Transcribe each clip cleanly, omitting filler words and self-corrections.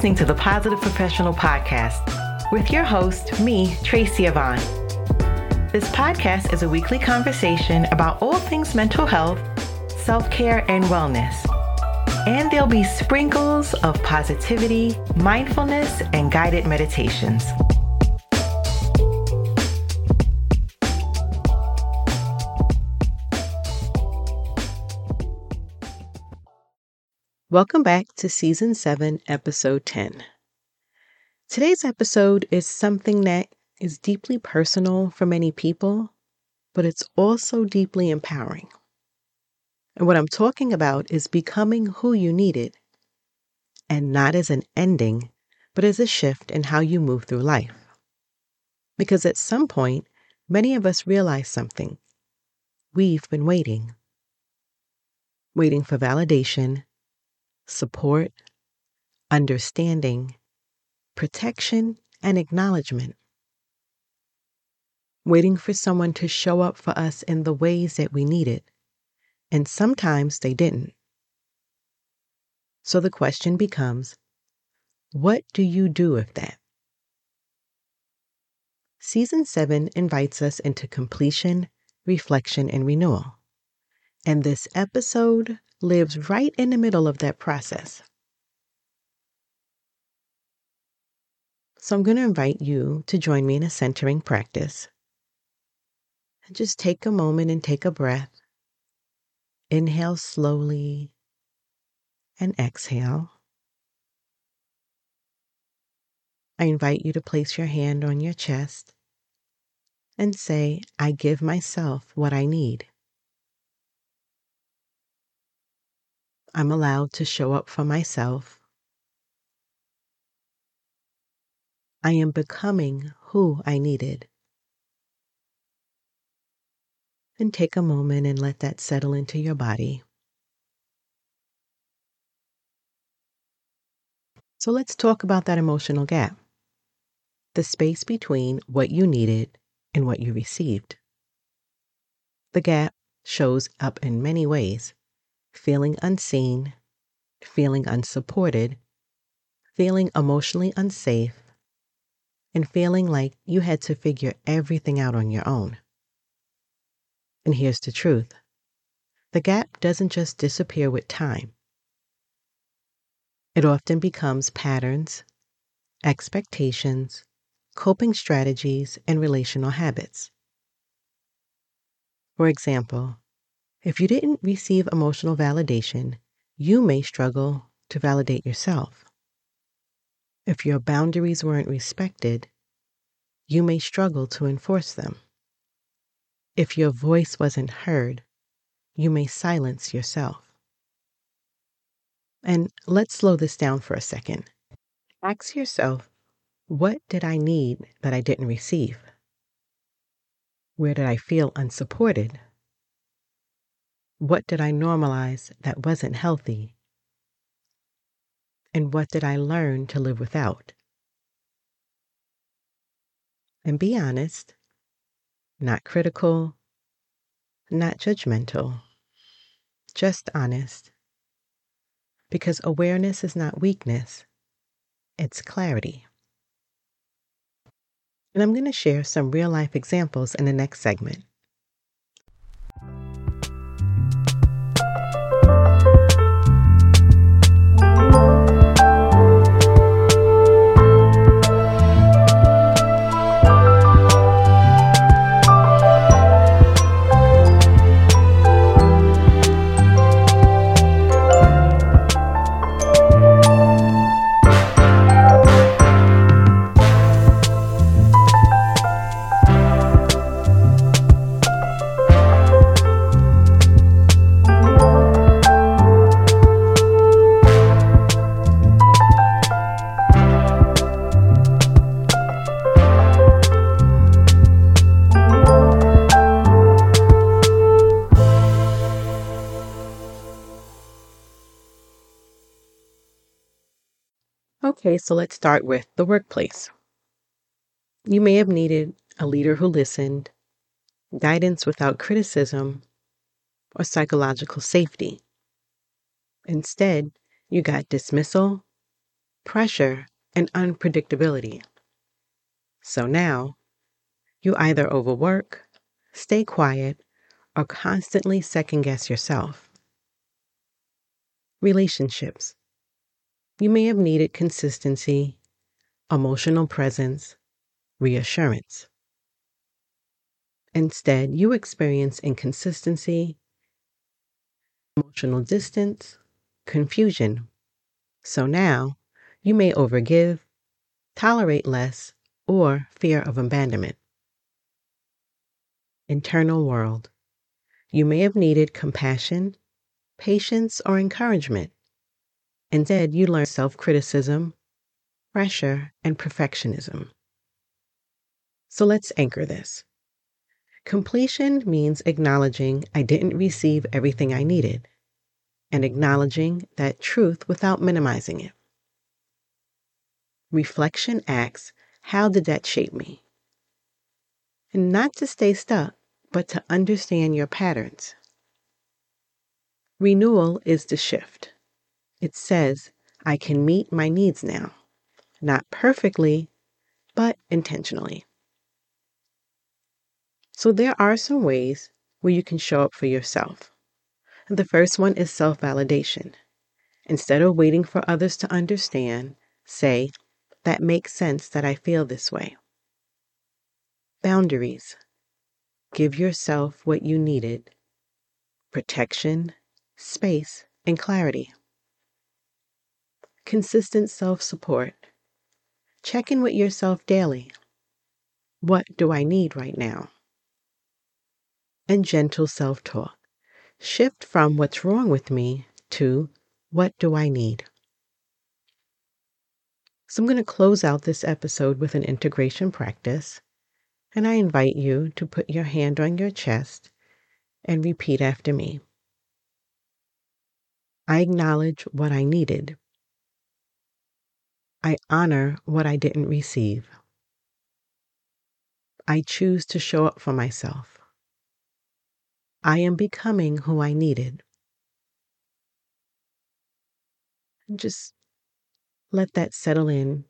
listening to the Positive Professional Podcast with your host, me, Tracy Yvonne. This podcast is a weekly conversation about all things mental health, self-care, and wellness. And there'll be sprinkles of positivity, mindfulness, and guided meditations. Welcome back to Season 7, Episode 10. Today's episode is something that is deeply personal for many people, but it's also deeply empowering. And what I'm talking about is becoming who you needed, and not as an ending, but as a shift in how you move through life. Because at some point, many of us realize something. We've been waiting for validation, support, understanding, protection, and acknowledgement. Waiting for someone to show up for us in the ways that we needed, and sometimes they didn't. So the question becomes, what do you do with that? Season 7 invites us into completion, reflection, and renewal. And this episode lives right in the middle of that process. So I'm going to invite you to join me in a centering practice. And just take a moment and take a breath. Inhale slowly and exhale. I invite you to place your hand on your chest and say, I give myself what I need. I'm allowed to show up for myself. I am becoming who I needed. And take a moment and let that settle into your body. So let's talk about that emotional gap. The space between what you needed and what you received. The gap shows up in many ways. Feeling unseen, feeling unsupported, feeling emotionally unsafe, and feeling like you had to figure everything out on your own. And here's the truth. The gap doesn't just disappear with time. It often becomes patterns, expectations, coping strategies, and relational habits. For example, if you didn't receive emotional validation, you may struggle to validate yourself. If your boundaries weren't respected, you may struggle to enforce them. If your voice wasn't heard, you may silence yourself. And let's slow this down for a second. Ask yourself, what did I need that I didn't receive? Where did I feel unsupported? What did I normalize that wasn't healthy? And what did I learn to live without? And be honest, not critical, not judgmental, just honest. Because awareness is not weakness, it's clarity. And I'm going to share some real life examples in the next segment. Okay, so let's start with the workplace. You may have needed a leader who listened, guidance without criticism, or psychological safety. Instead, you got dismissal, pressure, and unpredictability. So now, you either overwork, stay quiet, or constantly second guess yourself. Relationships. You may have needed consistency, emotional presence, reassurance. Instead, you experience inconsistency, emotional distance, confusion. So now, you may overgive, tolerate less, or fear of abandonment. Internal world. You may have needed compassion, patience, or encouragement. Instead, you learn self-criticism, pressure, and perfectionism. So let's anchor this. Completion means acknowledging I didn't receive everything I needed, and acknowledging that truth without minimizing it. Reflection asks, how did that shape me? And not to stay stuck, but to understand your patterns. Renewal is the shift. It says, I can meet my needs now, not perfectly, but intentionally. So there are some ways where you can show up for yourself. The first one is self-validation. Instead of waiting for others to understand, say, that makes sense that I feel this way. Boundaries. Give yourself what you needed. Protection, space, and clarity. Consistent self-support. Check in with yourself daily. What do I need right now? And gentle self-talk. Shift from what's wrong with me to what do I need? So I'm going to close out this episode with an integration practice, and I invite you to put your hand on your chest and repeat after me. I acknowledge what I needed. I honor what I didn't receive. I choose to show up for myself. I am becoming who I needed. And just let that settle in.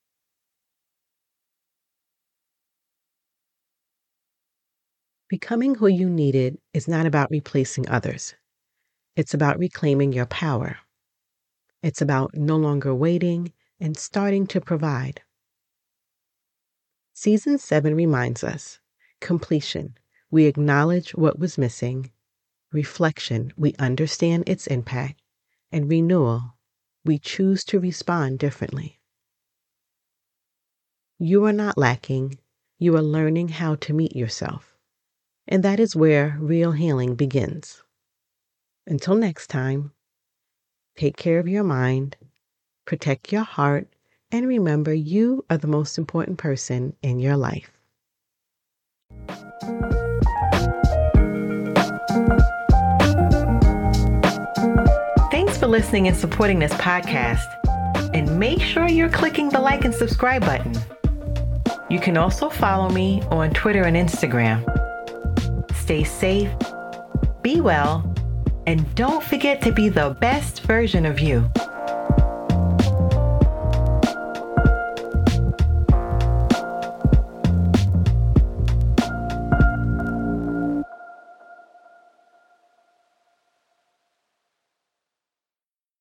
Becoming who you needed is not about replacing others. It's about reclaiming your power. It's about no longer waiting and starting to provide. Season 7 reminds us, completion, we acknowledge what was missing. Reflection, we understand its impact. And renewal, we choose to respond differently. You are not lacking. You are learning how to meet yourself. And that is where real healing begins. Until next time, take care of your mind, protect your heart, and remember you are the most important person in your life. Thanks for listening and supporting this podcast. And make sure you're clicking the like and subscribe button. You can also follow me on Twitter and Instagram. Stay safe, be well, and don't forget to be the best version of you.